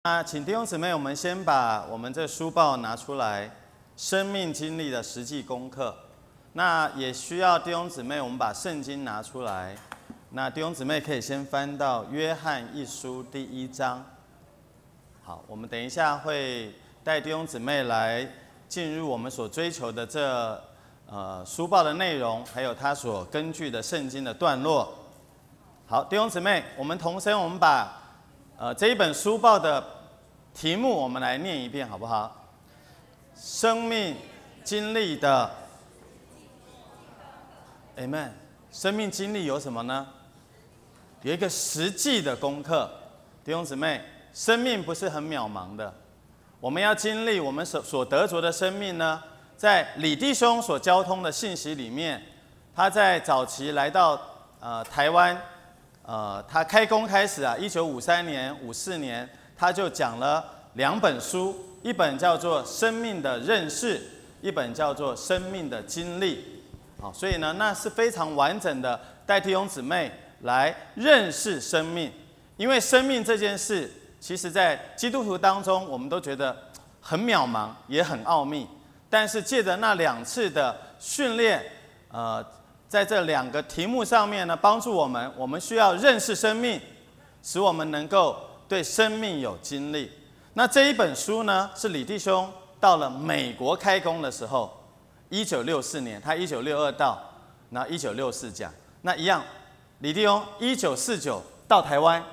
那请弟兄姊妹，我们先把我们这书报拿出来，生命经历的实际功课。那也需要弟兄姊妹，我们把圣经拿出来。那弟兄姊妹可以先翻到约翰一书第1章。好，我们等一下会带弟兄姊妹来进入我们所追求的这书报的内容，还有它所根据的圣经的段落。好，弟兄姊妹，我们同声，我们把这一本书报的题目我们来念一遍好不好？生命经历的 Amen。 生命经历有什么呢？有一个实际的功课。弟兄姊妹，生命不是很渺茫的，我们要经历我们所得着的生命呢，在李弟兄所交通的信息里面，他在早期来到台湾，他开工开始1953年、54年，他就讲了2本书，一本叫做《生命的认识》，一本叫做《生命的经历》。好，所以呢，那是非常完整的带弟兄姊妹来认识生命。因为生命这件事，其实在基督徒当中，我们都觉得很渺茫，也很奥秘。但是借着那2次的训练，在这2个题目上面呢，帮助我们需要认识生命，使我们能够对生命有经历。那这一本书呢，是李弟兄到了美国开工的时候，1964年，他1962到，然后1964讲。那一样，李弟兄1949到台湾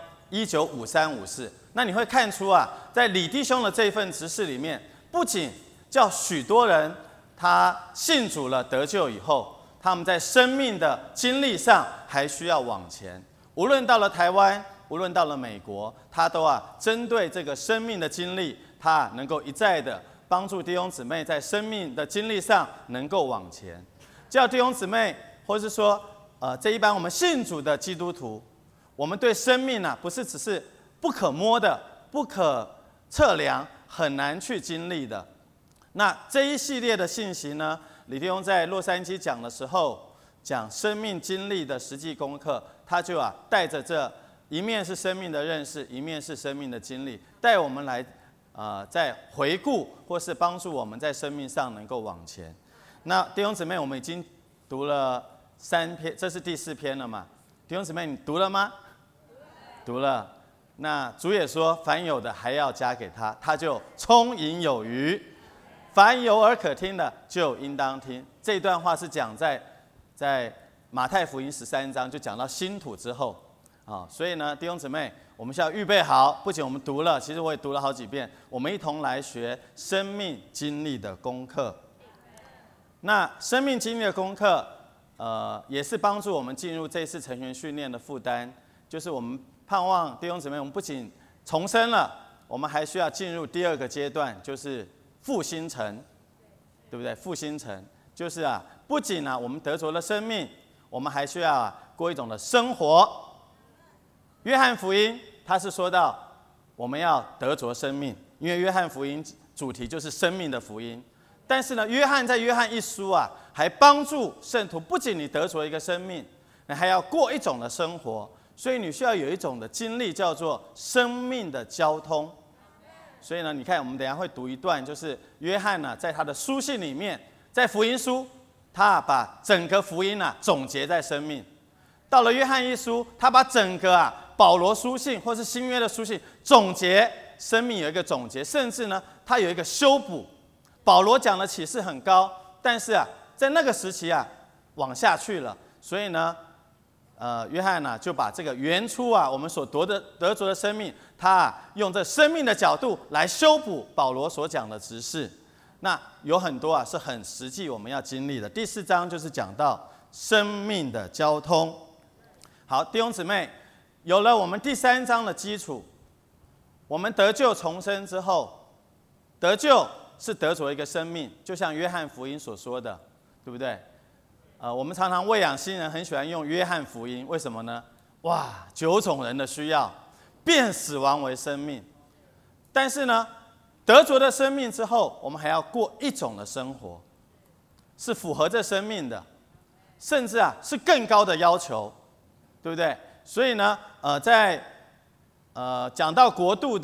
，1953、54。那你会看出在李弟兄的这份执事里面，不仅叫许多人他信主了得救以后，他们在生命的经历上还需要往前。无论到了台湾，无论到了美国，他都针对这个生命的经历，他能够一再的帮助弟兄姊妹在生命的经历上能够往前。叫弟兄姊妹，或是说这一般我们信主的基督徒，我们对生命不是只是不可摸的、不可测量、很难去经历的。那这一系列的信息呢，李弟兄在洛杉矶讲的时候，讲生命经历的实际功课，他就带着这一面是生命的认识，一面是生命的经历，带我们来在回顾或是帮助我们在生命上能够往前。那弟兄姊妹，我们已经读了3篇，这是第4篇了嘛？弟兄姊妹，你读了吗？读了。那主也说，凡有的还要加给他，他就充盈有余。凡有耳可听的，就应当听。这一段话是讲在马太福音13章，就讲到新土之后所以呢，弟兄姊妹，我们需要预备好。不仅我们读了，其实我也读了好几遍。我们一同来学生命经历的功课。那生命经历的功课，也是帮助我们进入这次成全训练的负担。就是我们盼望弟兄姊妹，我们不仅重生了，我们还需要进入第2个阶段，就是复兴城，对不对？复兴城就是不仅我们得着了生命，我们还需要过一种的生活。约翰福音他是说到我们要得着生命，因为约翰福音主题就是生命的福音。但是呢，约翰在约翰一书还帮助圣徒，不仅你得着一个生命，你还要过一种的生活。所以你需要有一种的经历，叫做生命的交通。所以呢，你看我们等一下会读一段，就是约翰在他的书信里面，在福音书，他把整个福音总结在生命。到了约翰一书，他把整个保罗书信或是新约的书信总结，生命有一个总结，甚至呢，他有一个修补。保罗讲的启示很高，但是在那个时期往下去了，所以呢，约翰就把这个原初我们所得着的生命，他用这生命的角度来修补保罗所讲的执事。那有很多是很实际我们要经历的。第4章就是讲到生命的交通。好，弟兄姊妹，有了我们第3章的基础，我们得救重生之后，得救是得着一个生命，就像约翰福音所说的，对不对？我们常常喂养新人，很喜欢用约翰福音，为什么呢？9种人的需要，变死亡为生命。但是呢，得着的生命之后，我们还要过一种的生活，是符合这生命的，甚至是更高的要求，对不对？所以呢，在讲到国度的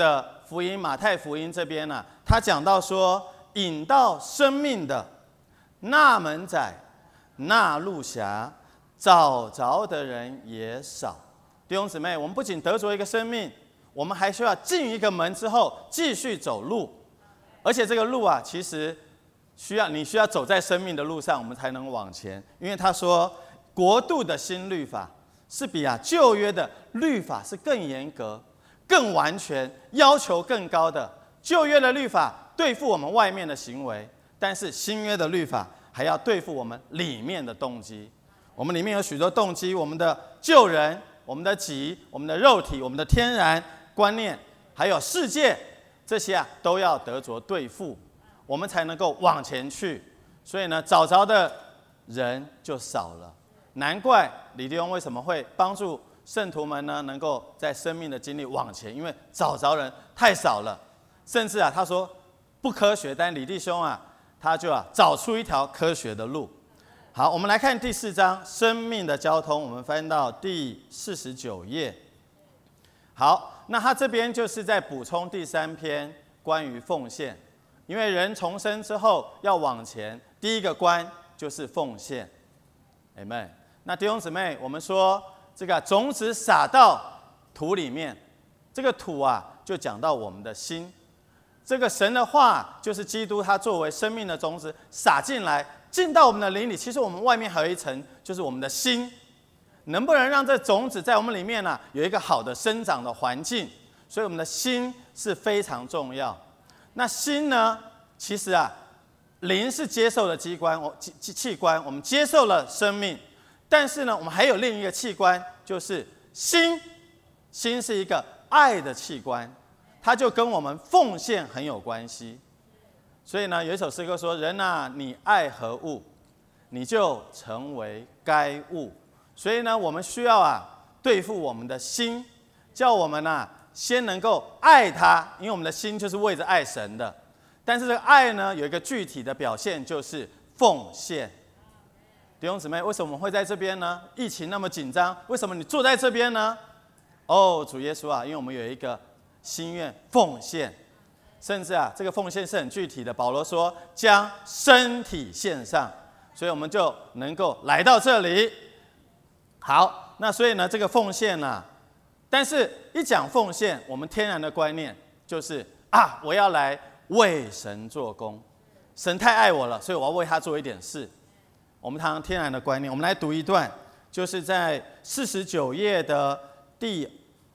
福音马太福音这边呢，他讲到说，引到生命的那门窄，那路狭，找着的人也少。弟兄姊妹，我们不仅得着一个生命，我们还需要进一个门之后继续走路，而且这个路啊，其实你需要走在生命的路上，我们才能往前。因为他说，国度的新律法是比旧约的律法是更严格、更完全、要求更高的。旧约的律法对付我们外面的行为，但是新约的律法还要对付我们里面的动机。我们里面有许多动机，我们的旧人、我们的己、我们的肉体、我们的天然观念，还有世界，这些都要得着对付，我们才能够往前去。所以呢，找着的人就少了。难怪李弟兄为什么会帮助圣徒们呢，能够在生命的经历往前，因为找着人太少了。甚至他说不科学，但李弟兄他就找出一条科学的路。好，我们来看第4章生命的交通，我们翻到第49页。好，那他这边就是在补充第3篇关于奉献，因为人重生之后要往前，第一个关就是奉献。Amen。那弟兄姊妹，我们说这个种子撒到土里面，这个土就讲到我们的心。这个神的话就是基督，他作为生命的种子撒进来，进到我们的灵里。其实我们外面还有一层，就是我们的心，能不能让这种子在我们里面有一个好的生长的环境？所以我们的心是非常重要。那心呢，其实灵是接受的器官，我们接受了生命，但是呢，我们还有另一个器官，就是心。心是一个爱的器官，它就跟我们奉献很有关系。所以呢，有一首诗歌说：“人你爱何物，你就成为该物。”所以呢，我们需要对付我们的心，叫我们先能够爱它，因为我们的心就是为着爱神的。但是这个爱呢，有一个具体的表现，就是奉献。弟兄姊妹，为什么我们会在这边呢？疫情那么紧张，为什么你坐在这边呢？主耶稣因为我们有一个心愿奉献，甚至这个奉献是很具体的。保罗说将身体献上，所以我们就能够来到这里。好，那所以呢，这个奉献但是一讲奉献，我们天然的观念就是我要来为神做工，神太爱我了，所以我要为他做一点事。我们常天然的观念，我们来读一段，就是在49页的第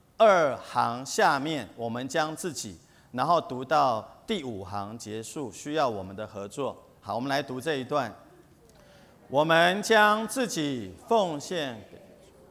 2行下面，我们将自己，然后读到第5行结束，需要我们的合作。好，我们来读这一段。我们将自己奉献给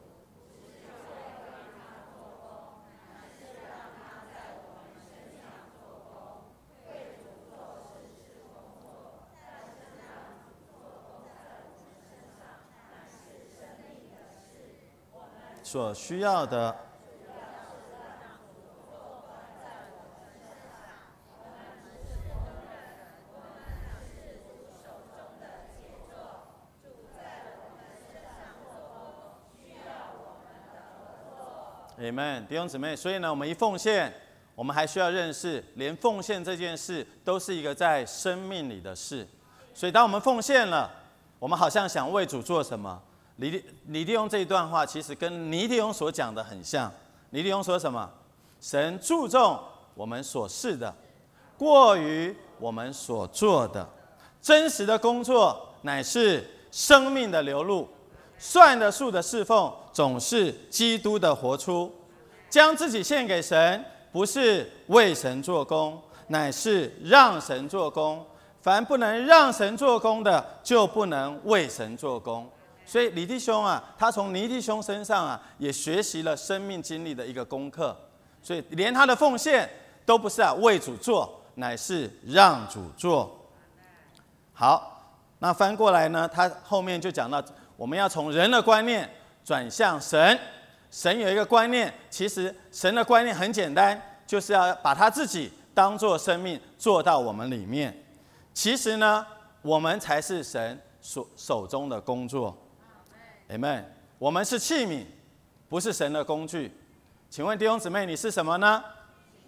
所需要的。Amen， 弟兄姊妹，所以呢，我们一奉献，我们还需要认识，连奉献这件事都是一个在生命里的事。所以，当我们奉献了，我们好像想为主做什么。李弟兄这一段话，其实跟尼弟兄所讲的很像。尼弟兄说什么？神注重我们所事的，过于我们所做的。真实的工作乃是生命的流露，算得数的侍奉总是基督的活出。将自己献给神，不是为神做工，乃是让神做工。凡不能让神做工的，就不能为神做工。所以李弟兄他从尼弟兄身上也学习了生命经历的一个功课。所以连他的奉献都不是为主做，乃是让主做。好，那翻过来呢，他后面就讲到，我们要从人的观念转向神。神有一个观念，其实神的观念很简单，就是要把他自己当作生命做到我们里面。其实呢，我们才是神手中的工作。Amen。我们是器皿，不是神的工具。请问弟兄姊妹，你是什么呢？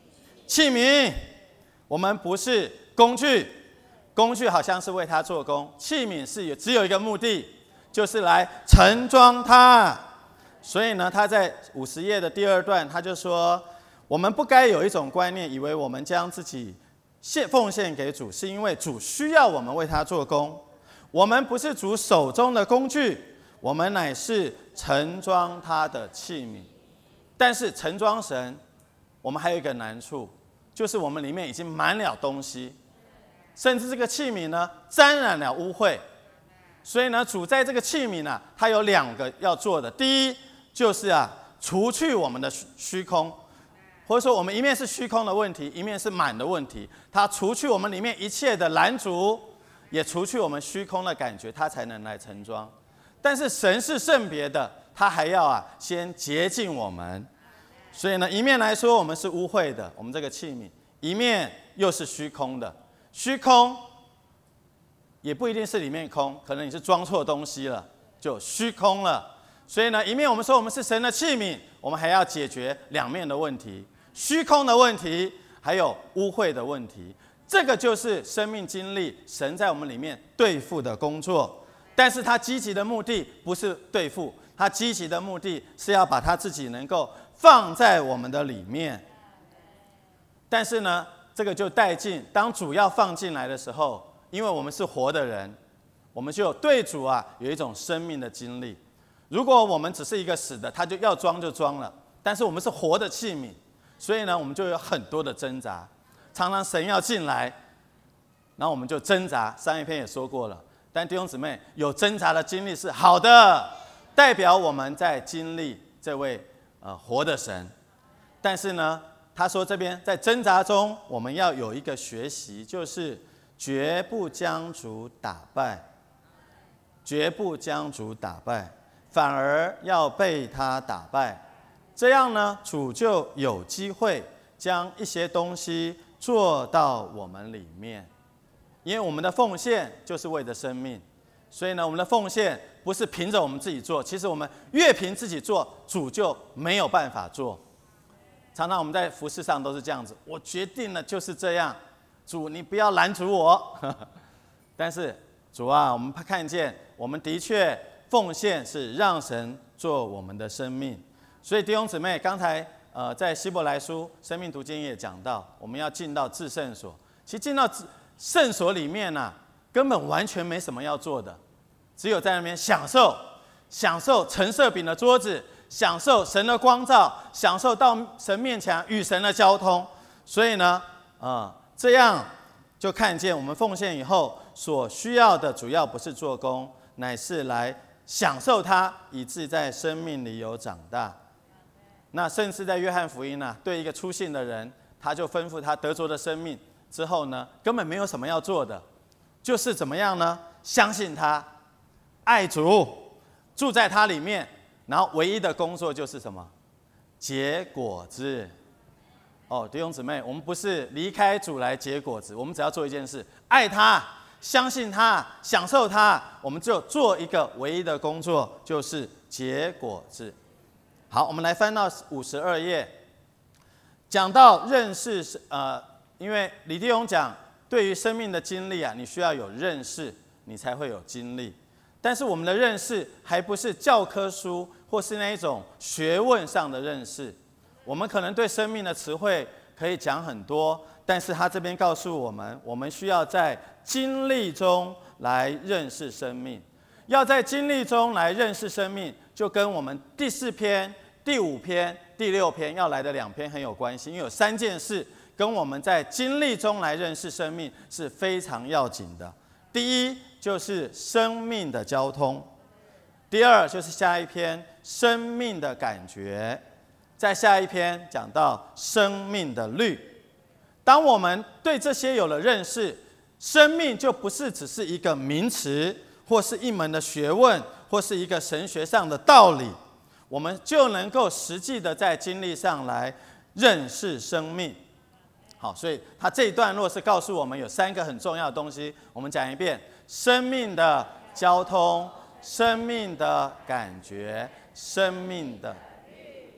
器皿，我们不是工具，工具好像是为它做工，器皿是只有一个目的，就是来盛装它。所以呢，他在50页的第2段，他就说，我们不该有一种观念，以为我们将自己奉献给主，是因为主需要我们为他做工。我们不是主手中的工具，我们乃是盛装他的器皿。但是盛装神，我们还有一个难处，就是我们里面已经满了东西，甚至这个器皿呢沾染了污秽。所以呢，主在这个器皿呢，他有2个要做的。第一就是除去我们的虚空，或者说我们一面是虚空的问题，一面是满的问题。他除去我们里面一切的拦阻，也除去我们虚空的感觉，他才能来盛装。但是神是圣别的，他还要先洁净我们。所以呢，一面来说我们是污秽的，我们这个器皿；一面又是虚空的。虚空也不一定是里面空，可能你是装错东西了，就虚空了。所以呢，一面我们说我们是神的器皿，我们还要解决2面的问题：虚空的问题，还有污秽的问题。这个就是生命经历神在我们里面对付的工作。但是他积极的目的不是对付，他积极的目的是要把他自己能够放在我们的里面。但是呢，这个就带进，当主要放进来的时候，因为我们是活的人，我们就对主有一种生命的经历。如果我们只是一个死的，他就要装就装了。但是我们是活的器皿，所以呢，我们就有很多的挣扎。常常神要进来，然后我们就挣扎。上一篇也说过了。但弟兄姊妹，有挣扎的经历是好的，代表我们在经历这位活的神。但是呢，他说这边在挣扎中，我们要有一个学习，就是绝不将主打败，绝不将主打败，反而要被他打败。这样呢，主就有机会将一些东西做到我们里面。因为我们的奉献就是为着生命，所以呢，我们的奉献不是凭着我们自己做。其实我们越凭自己做，主就没有办法做。常常我们在服事上都是这样子，我决定了就是这样，主你不要拦阻我。但是主我们看见我们的确奉献是让神做我们的生命。所以弟兄姊妹，刚才在希伯来书生命读经也讲到，我们要进到至圣所。其实进到圣所里面根本完全没什么要做的，只有在那边享受陈设饼的桌子，享受神的光照，享受到神面前与神的交通。所以呢，这样就看见我们奉献以后所需要的，主要不是做工，乃是来享受它，以致在生命里有长大。那甚至在约翰福音对一个初信的人，他就吩咐他得着的生命之后呢，根本没有什么要做的，就是怎么样呢？相信他，爱主，住在他里面，然后唯一的工作就是什么？结果子。弟兄姊妹，我们不是离开主来结果子，我们只要做一件事：爱他，相信他，享受他，我们就做一个唯一的工作，就是结果子。好，我们来翻到52页，讲到认识因为李弟兄讲，对于生命的经历你需要有认识，你才会有经历。但是我们的认识还不是教科书或是那一种学问上的认识。我们可能对生命的词汇可以讲很多，但是他这边告诉我们，我们需要在经历中来认识生命。要在经历中来认识生命，就跟我们第4篇、第5篇、第6篇要来的2篇很有关系，因为有3件事跟我们在经历中来认识生命是非常要紧的。第一就是生命的交通，第2就是下一篇生命的感觉，在下一篇讲到生命的律。当我们对这些有了认识，生命就不是只是一个名词，或是一门的学问，或是一个神学上的道理，我们就能够实际的在经历上来认识生命。好，所以他这一段落是告诉我们有3个很重要的东西，我们讲一遍：生命的交通、生命的感觉、生命的。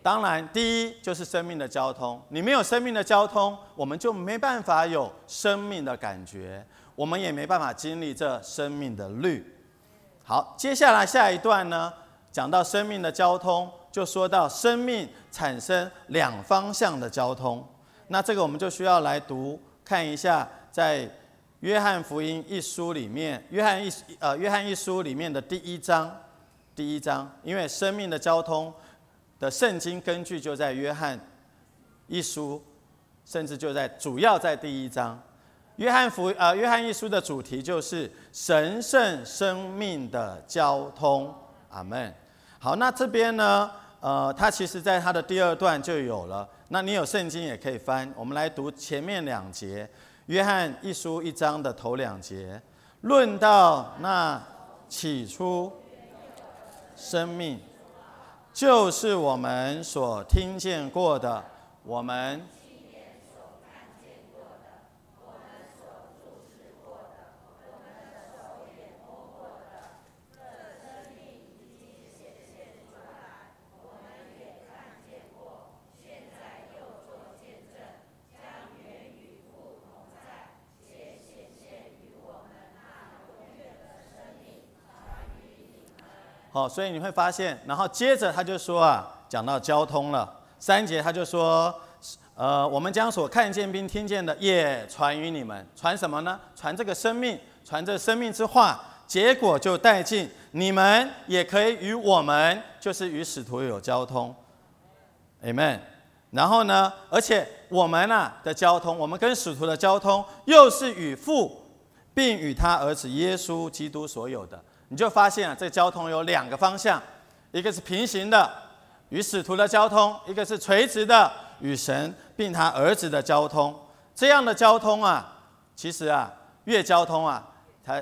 当然，第一就是生命的交通。你没有生命的交通，我们就没办法有生命的感觉，我们也没办法经历这生命的律。好，接下来下一段呢，讲到生命的交通，就说到生命产生两方向的交通。那这个我们就需要来看一下，在约翰福音一书里面，约翰一书里面的第一章，因为生命的交通的圣经根据就在约翰一书，甚至就主要在第一章。约翰一书的主题就是神圣生命的交通，阿们。好，那这边呢，它其实在它的第二段就有了。那你有圣经也可以翻，我们来读前面2节，约翰一书1章的头2节，论到那起初生命，就是我们所听见过的，我们所以你会发现，然后接着他就说讲到交通了。3节他就说，我们将所看见并听见的也传于你们，传什么呢？传这个生命，传这生命之话，结果就带进你们也可以与我们，就是与使徒有交通 ，Amen。然后呢，而且我们的交通，我们跟使徒的交通，又是与父，并与他儿子耶稣基督所有的。你就发现这交通有2个方向，一个是平行的，与使徒的交通；一个是垂直的，与神并他儿子的交通。这样的交通其实越交通它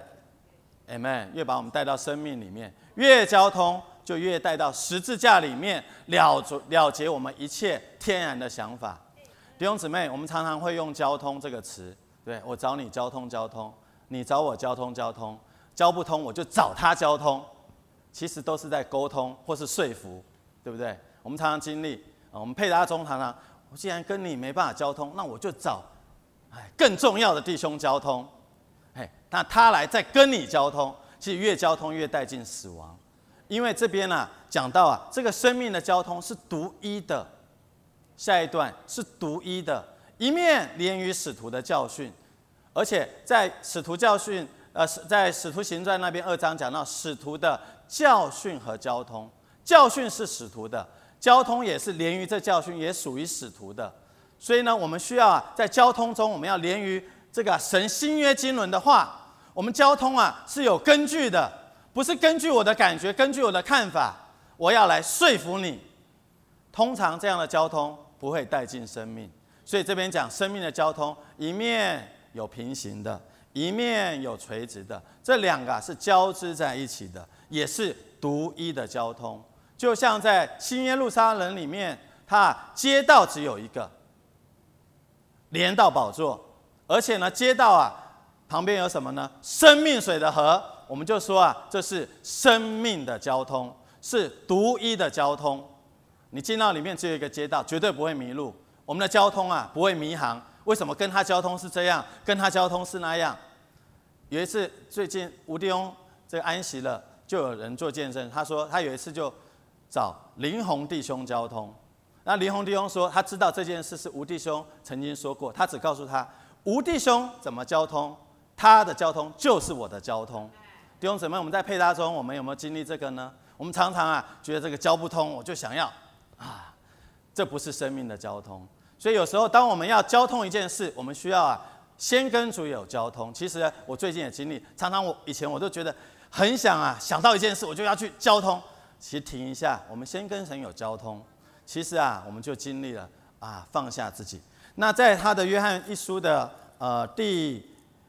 Amen， 越把我们带到生命里面，越交通就越带到十字架里面，了结我们一切天然的想法。弟兄姊妹，我们常常会用交通这个词，对，我找你交通，你找我交通，交不通我就找他交通，其实都是在沟通或是说服，对不对？我们常常经历，我们配搭中常常，我既然跟你没办法交通，那我就找更重要的弟兄交通，那他来再跟你交通，其实越交通越带进死亡，因为这边讲到这个生命的交通是独一的，下一段是独一的，一面连于使徒的教训，而且在使徒教训。在使徒行传那边2章讲到使徒的教训和交通，教训是使徒的，交通也是连于这教训，也属于使徒的。所以呢，我们需要在交通中，我们要连于这个神新约经纶的话。我们交通是有根据的，不是根据我的感觉，根据我的看法，我要来说服你。通常这样的交通不会带进生命，所以这边讲生命的交通，一面有平行的，一面有垂直的，这2个是交织在一起的，也是独一的交通。就像在新耶路撒冷里面，它街道只有一个，连到宝座，而且呢，街道旁边有什么呢？生命水的河，我们就说这是生命的交通，是独一的交通。你进到里面只有一个街道，绝对不会迷路。我们的交通不会迷航。为什么跟他交通是这样，跟他交通是那样？有一次，最近吴弟兄这个安息了，就有人做见证，他说他有一次就找林宏弟兄交通。那林宏弟兄说，他知道这件事是吴弟兄曾经说过，他只告诉他吴弟兄怎么交通，他的交通就是我的交通。弟兄姊妹，我们在配搭中，我们有没有经历这个呢？我们常常觉得这个交不通，我就想要这不是生命的交通。所以有时候，当我们要交通一件事，我们需要先跟主有交通。其实我最近也经历，常常以前我都觉得很想到一件事，我就要去交通。其实停一下，我们先跟神有交通，其实我们就经历了放下自己。那在他的约翰一书的第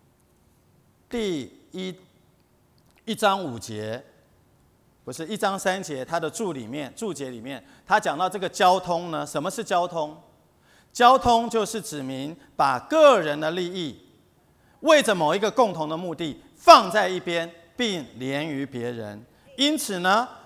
1章5节，不是1章3节，他的注解里面，他讲到这个交通呢，什么是交通？交通就是指明把个人的利益为着某一个共同的目的放在一边，并连于别人。因此呢，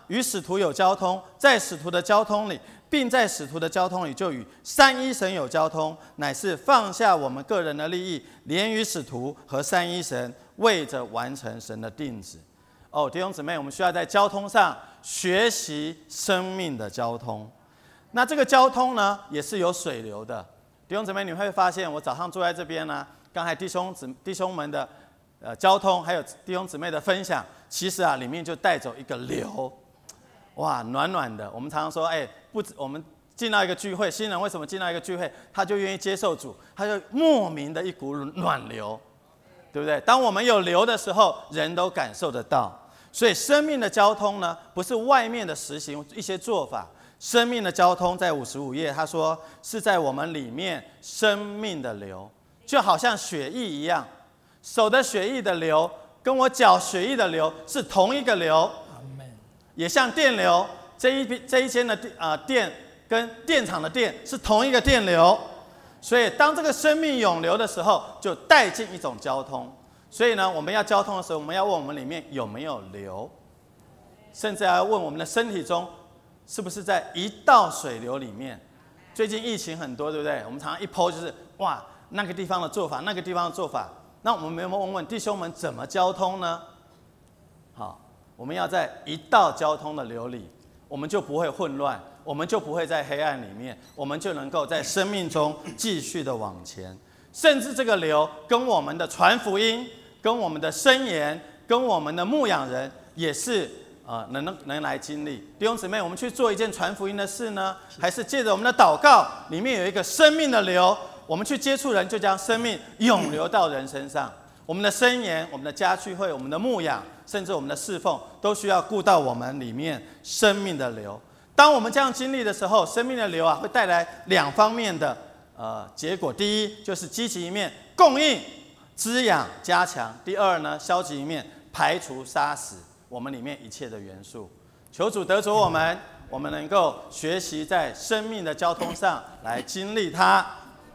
与使徒有交通，在使徒的交通里，并在使徒的交通里就与三一神有交通，乃是放下我们个人的利益，连于使徒和三一神，为着完成神的定旨。弟兄姊妹，我们需要在交通上学习生命的交通。那这个交通呢，也是有水流的。弟兄姊妹，你会发现，我早上坐在这边呢，刚才弟兄们的交通，还有弟兄姊妹的分享，其实里面就带走一个流，哇，暖暖的。我们常常说，我们进到一个聚会，新人为什么进到一个聚会，他就愿意接受主，他就莫名的一股暖流，对不对？当我们有流的时候，人都感受得到。所以生命的交通呢，不是外面的实行一些做法，生命的交通在55页，他说是在我们里面生命的流，就好像血液一样，手的血液的流跟我脚血液的流是同一个流，也像电流，这一间的电跟电厂的电是同一个电流，所以当这个生命涌流的时候，就带进一种交通。所以呢，我们要交通的时候，我们要问我们里面有没有流，甚至要问我们的身体中是不是在一道水流里面。最近疫情很多，对不对？我们常常一po就是哇，那个地方的做法，那个地方的做法。那我们有没有问弟兄们怎么交通呢？好，我们要在一道交通的流里，我们就不会混乱，我们就不会在黑暗里面，我们就能够在生命中继续的往前。甚至这个流跟我们的传福音、跟我们的申言、跟我们的牧养人，也是能来经历。弟兄姊妹，我们去做一件传福音的事呢，还是借着我们的祷告，里面有一个生命的流，我们去接触人，就将生命涌流到人身上。我们的申言、我们的家聚会、我们的牧养，甚至我们的侍奉，都需要顾到我们里面生命的流。当我们这样经历的时候，生命的流会带来两方面的结果。第一就是积极一面，供应、滋养、加强；第二呢，消极一面，排除、杀死我们里面一切的元素。求主得着我们能够学习在生命的交通上来经历它。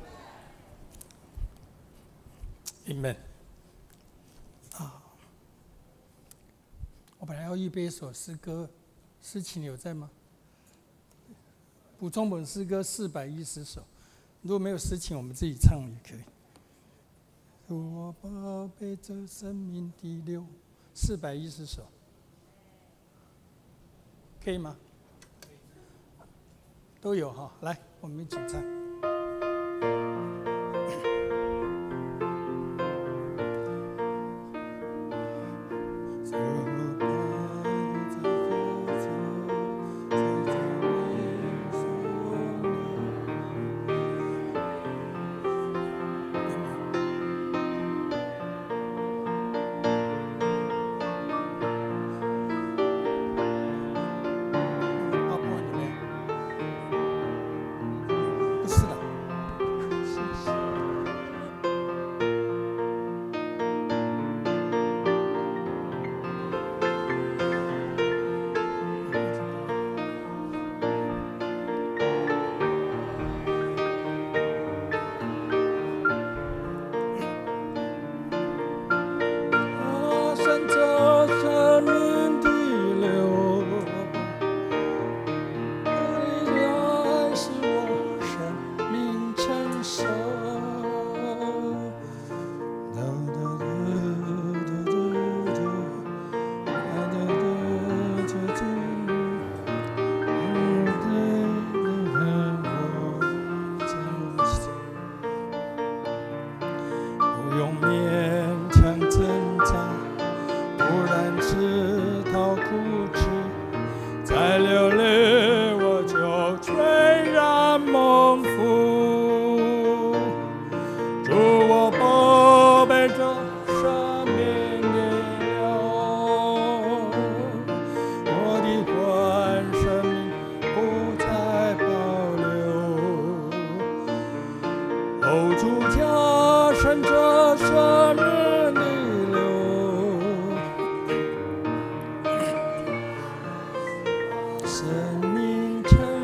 Amen。我本来要预备一首诗歌，诗情有在吗？补充本诗歌410首。如果没有诗情，我们自己唱也可以。我宝贝这生命的流，410首，可以吗？都有哈，来，我们一起唱。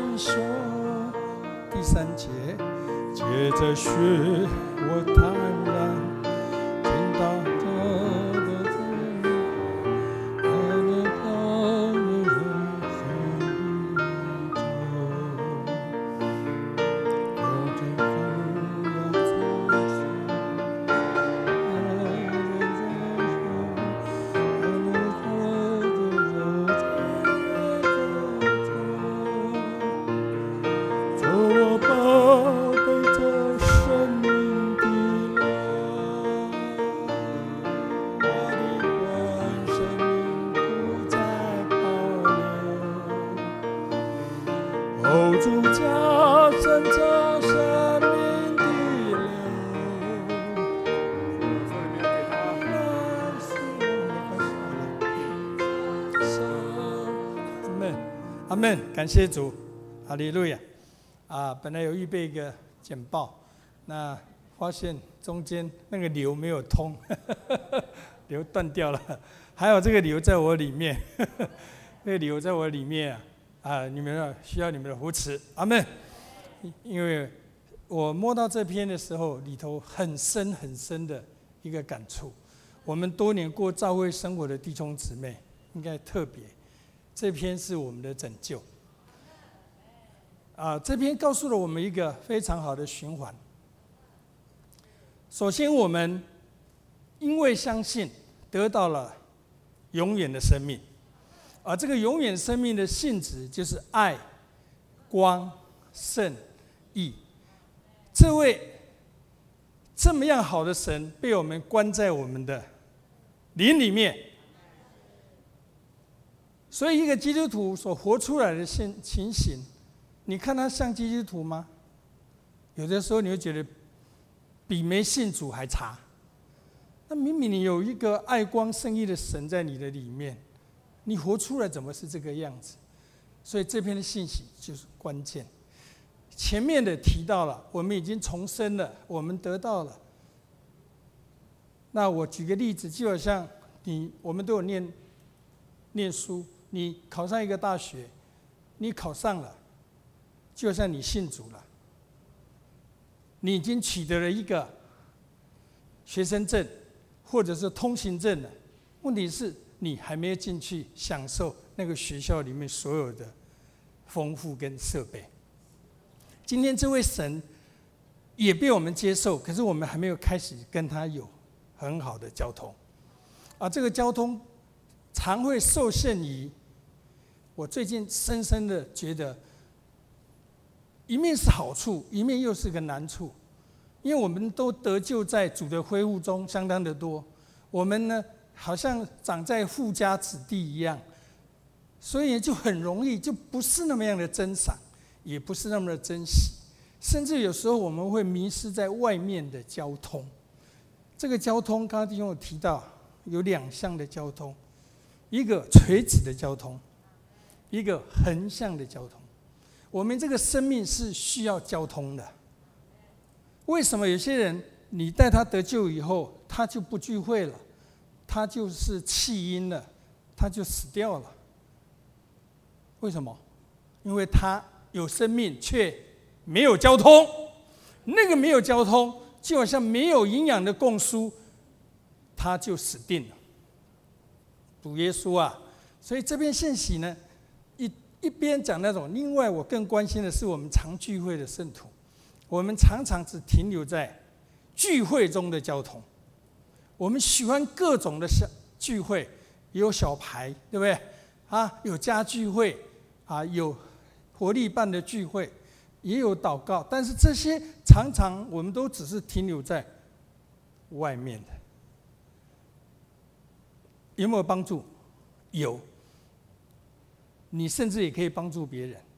接着学我坦然阿们，感谢主，哈利路亚。本来有预备一个简报，那发现中间那个流没有通，流断掉了。还有这个流在我里面，这个流在我里面你们需要你们的扶持，阿们。因为我摸到这篇的时候，里头很深很深的一个感触。我们多年过教会生活的弟兄姊妹，应该特别。这篇是我们的拯救，这篇告诉了我们一个非常好的循环。首先，我们因为相信得到了永远的生命，而这个永远生命的性质就是爱、光、圣、义。这位这么样好的神被我们关在我们的灵里面。所以，一个基督徒所活出来的情形，你看他像基督徒吗？有的时候你会觉得比没信主还差。那明明你有一个爱光圣义的神在你的里面，你活出来怎么是这个样子？所以这篇的信息就是关键。前面的提到了，我们已经重生了，我们得到了。那我举个例子，就好像我们都有念书。你考上一个大学，你考上了，就像你信主了，你已经取得了一个学生证或者是通行证了。问题是你还没有进去享受那个学校里面所有的丰富跟设备。今天这位神也被我们接受，可是我们还没有开始跟他有很好的交通，这个交通常会受限于，我最近深深的觉得，一面是好处，一面又是个难处。因为我们都得救在主的恢复中相当的多，我们呢好像长在富家子弟一样，所以就很容易就不是那么样的珍赏，也不是那么的珍惜，甚至有时候我们会迷失在外面的交通。这个交通，刚刚弟兄有提到有2项的交通。一个垂直的交通，一个横向的交通。我们这个生命是需要交通的。为什么有些人你带他得救以后，他就不聚会了，他就是弃婴了，他就死掉了？为什么？因为他有生命却没有交通。那个没有交通，就好像没有营养的供输，他就死定了。主耶稣所以这篇信息呢，一边讲那种，另外我更关心的是我们常聚会的圣徒，我们常常只停留在聚会中的交通，我们喜欢各种的聚会，有小牌，对不对？有家聚会，有活力办的聚会，也有祷告，但是这些常常我们都只是停留在外面的。有没有帮助？有。你甚至也可以帮助别人。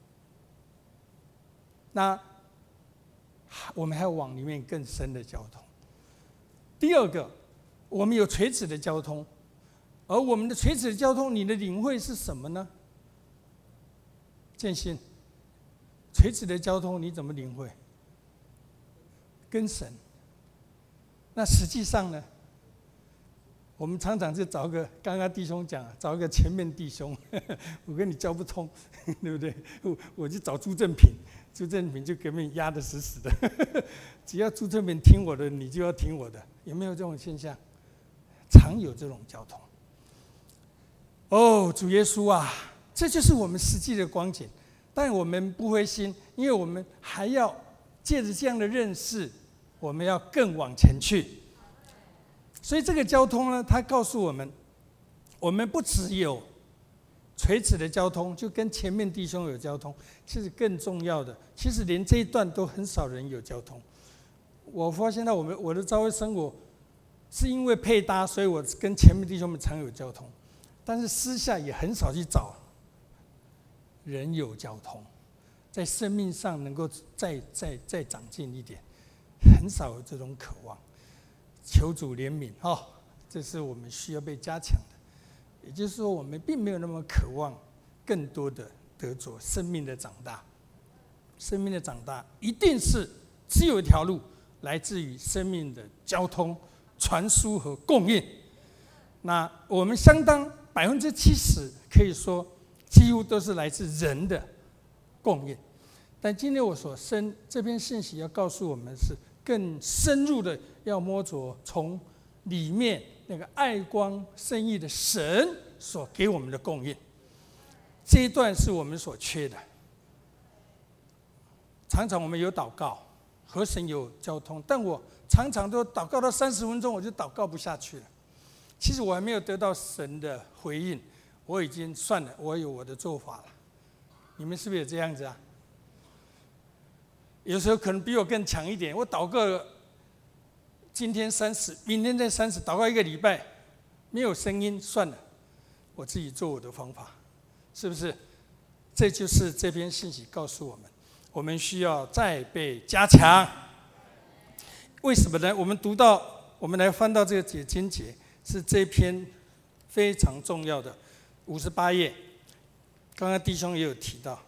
那我们还要往里面更深的交通。第二个，我们有垂直的交通，而我们的垂直的交通，你的领会是什么呢？建信，垂直的交通你怎么领会？跟神。那实际上呢？我们常常是找一个，刚刚弟兄讲，找一个前面弟兄，我跟你交不通，对不对？我就找朱正平，朱正平就给你压得死死的，只要朱正平听我的，你就要听我的，有没有这种现象？常有这种交通。主耶稣这就是我们实际的光景，但我们不灰心，因为我们还要借着这样的认识，我们要更往前去。所以这个交通呢，它告诉我们，我们不只有垂直的交通，就跟前面弟兄有交通，其实更重要的，其实连这一段都很少人有交通。我发现到我的教会生活，是因为配搭，所以我跟前面弟兄们常有交通，但是私下也很少去找人有交通，在生命上能够再长进一点，很少有这种渴望。求主怜悯这是我们需要被加强的。也就是说，我们并没有那么渴望更多的得着生命的长大。生命的长大一定是只有一条路，来自于生命的交通、传输和供应。那我们相当70%可以说几乎都是来自人的供应。但今天我所这篇信息要告诉我们是更深入的，要摸着从里面那个爱光生意的神所给我们的供应。这一段是我们所缺的。常常我们有祷告，和神有交通，但我常常都祷告到30分钟，我就祷告不下去了。其实我还没有得到神的回应，我已经算了，我有我的做法了。你们是不是也这样子啊？有时候可能比我更强一点，我祷告今天30，明天再30，祷告1个礼拜，没有声音，算了，我自己做我的方法，是不是？这就是这篇信息告诉我们，我们需要再被加强。为什么呢？我们来翻到这个解经节，是这篇非常重要的58页。刚刚弟兄也有提到，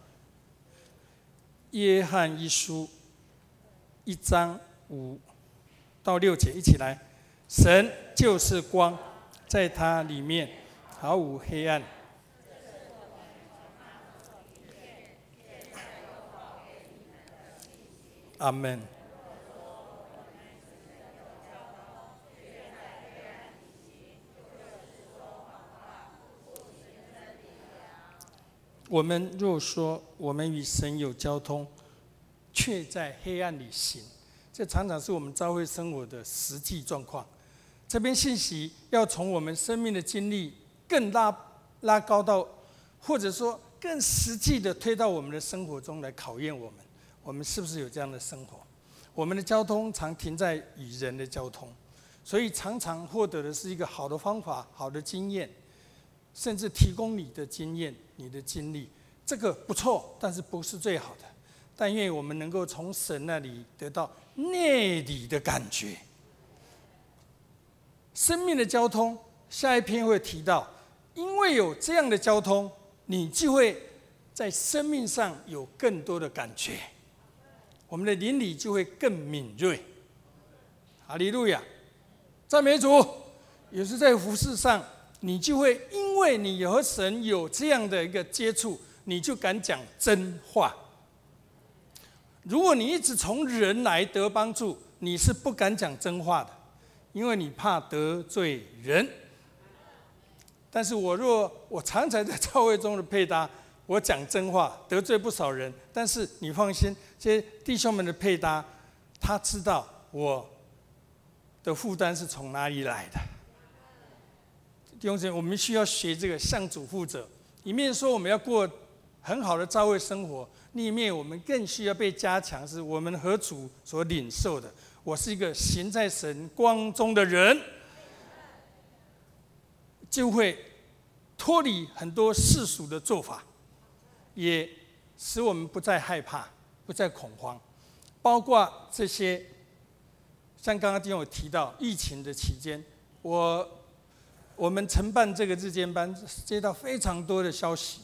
约翰一书1章5到6节，一起来。神就是光，在他里面毫无黑暗。阿们。我们若说我们与神有交通，却在黑暗里行，这常常是我们教会生活的实际状况。这篇信息要从我们生命的经历更拉高到，或者说更实际的推到我们的生活中来考验我们。我们是不是有这样的生活？我们的交通常停在与人的交通，所以常常获得的是一个好的方法、好的经验，甚至提供你的经验、你的经历，这个不错，但是不是最好的。但愿我们能够从神那里得到内里的感觉。生命的交通，下一篇会提到，因为有这样的交通，你就会在生命上有更多的感觉，我们的灵里就会更敏锐。哈利路亚，赞美主。也是在服事上，你就会因为你和神有这样的一个接触，你就敢讲真话。如果你一直从人来得帮助，你是不敢讲真话的，因为你怕得罪人。但是我常常在教会中的配搭，我讲真话得罪不少人，但是你放心，这些弟兄们的配搭，他知道我的负担是从哪里来的。弟兄姊妹，我们需要学这个向主负责，一面说我们要过很好的教会生活，另一面我们更需要被加强，是我们和主所领受的。我是一个行在神光中的人，就会脱离很多世俗的做法，也使我们不再害怕，不再恐慌。包括这些，像刚刚弟兄有提到，疫情的期间，我们承办这个日间班，接到非常多的消息。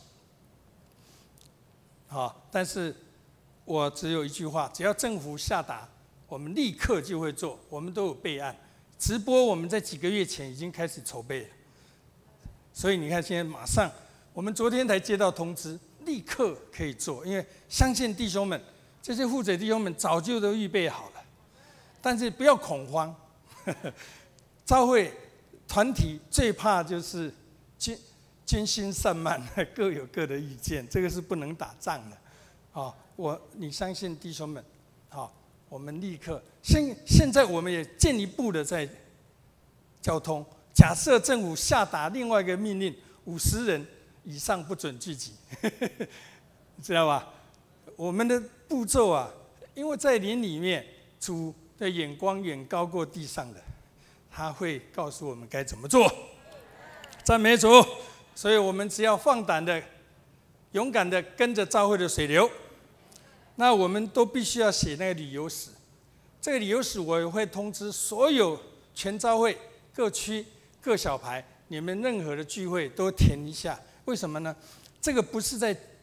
但是我只有一句话：只要政府下达，我们立刻就会做。我们都有备案，直播我们在几个月前已经开始筹备了。所以你看，现在马上，我们昨天才接到通知，立刻可以做，因为相信弟兄们，这些护者弟兄们早就都预备好了。但是不要恐慌，教会团体最怕就是军心散漫，各有各的意见，这个是不能打仗的。你相信弟兄们，我们立刻现在我们也进一步的在交通。假设政府下达另外一个命令，50人以上不准聚集，知道吧？我们的步骤啊，因为在灵里面，主的眼光远高过地上的，他会告诉我们该怎么做。赞美主！所以我们只要放胆的、勇敢的跟着教会的水流。那我们都必须要写那个旅游史。这个旅游史我也会通知所有全教会各区各小排，你们任何的聚会都填一下。为什么呢？这个不是在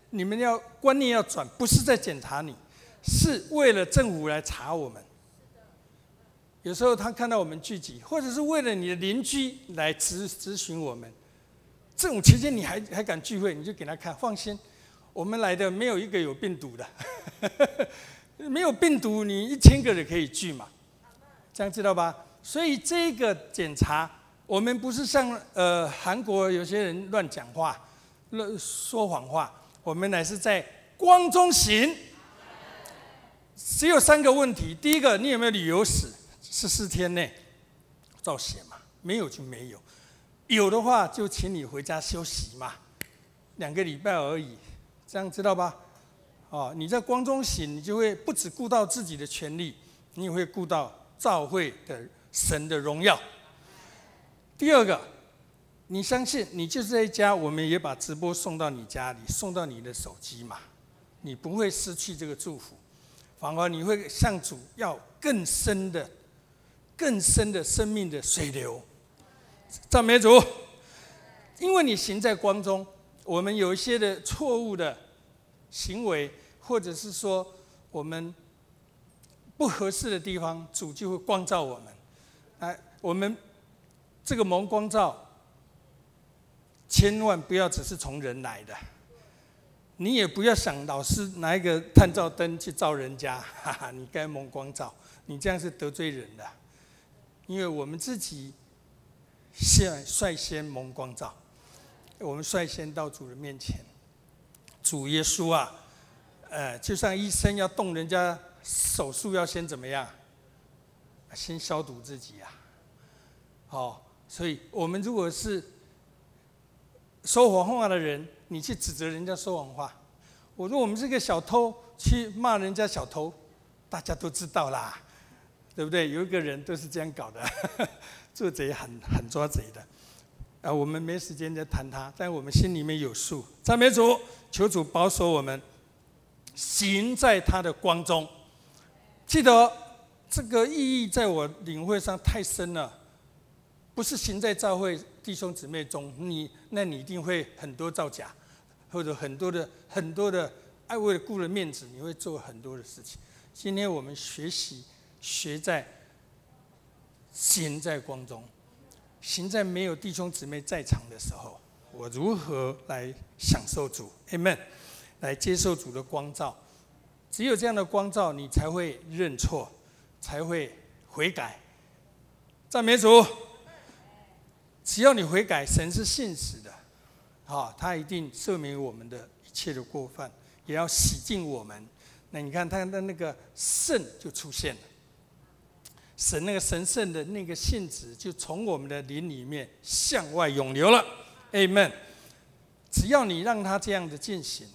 你们要观念要转，不是在检查你，是为了政府来查我们。有时候他看到我们聚集，或者是为了你的邻居来咨询我们，这种期间你还敢聚会，你就给他看，放心，我们来的没有一个有病毒的，没有病毒，你1000个人可以聚嘛，这样知道吧？所以这个检查，我们不是像韩国有些人乱讲话、说谎话，我们乃是在光中行。只有3个问题，第一个，你有没有旅游史？14天内照写嘛，没有就没有，有的话就请你回家休息嘛，2个礼拜而已，这样知道吧？你在光中行，你就会不只顾到自己的权利，你也会顾到教会的神的荣耀。第二个，你相信你就是在家，我们也把直播送到你家里，送到你的手机嘛，你不会失去这个祝福，反而你会向主要更深的生命的水流。赞美主！因为你行在光中，我们有一些的错误的行为，或者是说我们不合适的地方，主就会光照我们。我们这个蒙光照，千万不要只是从人来的，你也不要想老师拿一个探照灯去照人家，哈哈，你该蒙光照，你这样是得罪人的。因为我们自己率先蒙光照，我们率先到主的面前。主耶稣啊，就像医生要动人家手术，要先怎么样？先消毒自己啊。所以我们如果是说谎话的人，你去指责人家说谎话，如果我们是个小偷去骂人家小偷，大家都知道啦。对不对？有一个人都是这样搞的，做贼很抓贼的。我们没时间再谈他，但我们心里面有数。赞美主，求主保守我们，行在他的光中。记得这个意义在我领会上太深了，不是行在教会弟兄姊妹中，那你一定会很多造假，或者很多的爱为了顾了面子，你会做很多的事情。今天我们学在行在光中，行在没有弟兄姊妹在场的时候，我如何来享受主 ？Amen， 来接受主的光照。只有这样的光照，你才会认错，才会悔改。赞美主！只要你悔改，神是信实的，他一定赦免我们的一切的过犯，也要洗净我们。那你看他的那个圣就出现了。神那个神圣的那个性质，就从我们的灵里面向外涌流了 ，Amen。只要你让他这样的进行，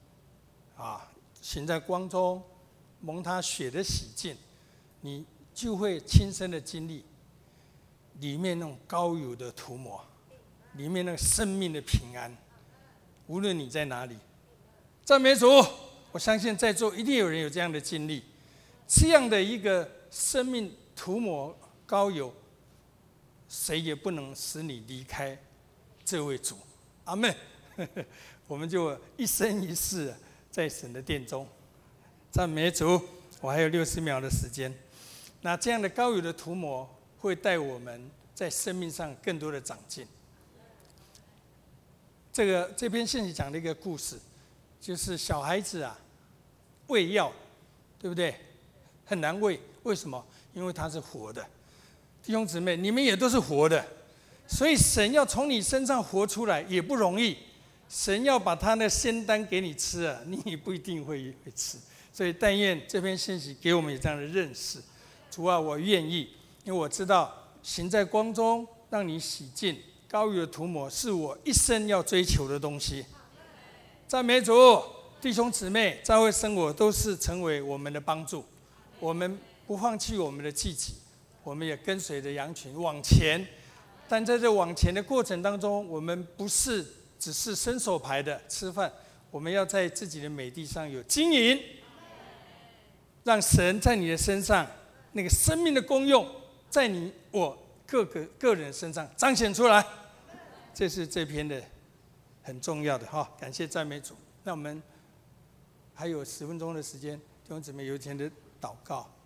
行在光中，蒙他血的洗净，你就会亲身的经历里面那种膏油的涂抹，里面那个生命的平安。无论你在哪里，赞美主！我相信在座一定有人有这样的经历，这样的一个生命。涂抹膏油，谁也不能使你离开这位主，阿们。我们就一生一世在神的殿中，赞美主。我还有60秒的时间，那这样的膏油的涂抹会带我们在生命上更多的长进。这篇信息讲的一个故事，就是小孩子喂药，对不对？很难喂，为什么？因为它是活的。弟兄姊妹，你们也都是活的，所以神要从你身上活出来也不容易。神要把他的仙丹给你吃你不一定会吃。所以但愿这篇信息给我们有这样的认识。主啊，我愿意，因为我知道行在光中，让你洗净，膏油的涂抹是我一生要追求的东西。赞美主！弟兄姊妹，教会生活都是成为我们的帮助。我们不放弃我们的自己，我们也跟随着羊群往前。但在这往前的过程当中，我们不是只是伸手牌的吃饭，我们要在自己的美地上有经营，让神在你的身上那个生命的功用，在你我个人身上彰显出来。这是这篇的很重要的感谢赞美主。 那我们还有10分钟的时间，弟兄姊妹有请的祷告。